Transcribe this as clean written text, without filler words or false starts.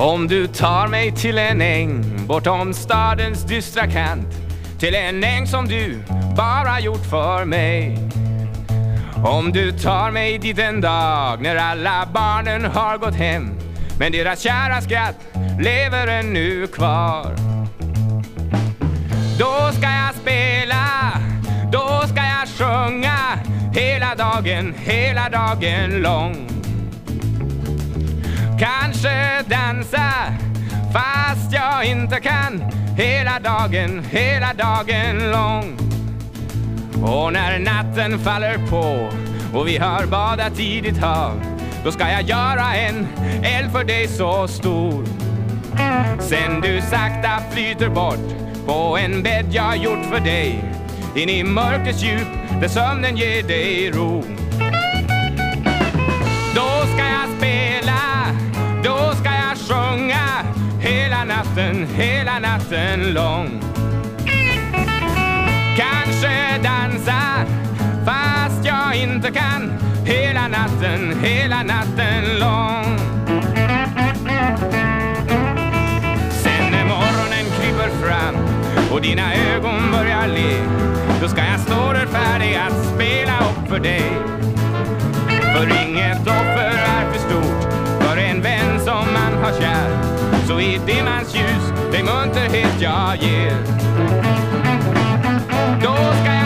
Om du tar mig till en äng bortom stadens dystra kant, till en äng som du bara gjort för mig. Om du tar mig dit en dag när alla barnen har gått hem, men deras kära skratt lever ännu kvar. Då ska jag spela, då ska jag sjunga hela dagen lång. Kanske dansa fast jag inte kan hela dagen lång. Och när natten faller på och vi har badat i ditt hav, då ska jag göra en eld för dig så stor. Sen du sakta flyter bort på en bädd jag gjort för dig, in i mörkrets djup där sömnen ger dig ro. Då ska jag spela, då ska jag sjunga hela natten lång. Kanske dansa fast jag inte kan hela natten lång. Sen när morgonen kryper fram och dina ögon börjar le, då ska jag stå där färdig att spela upp för dig. För inget offer är för stort för en vän som man har kär, så i dimmans ljus dig munterhet jag ger. Då ska jag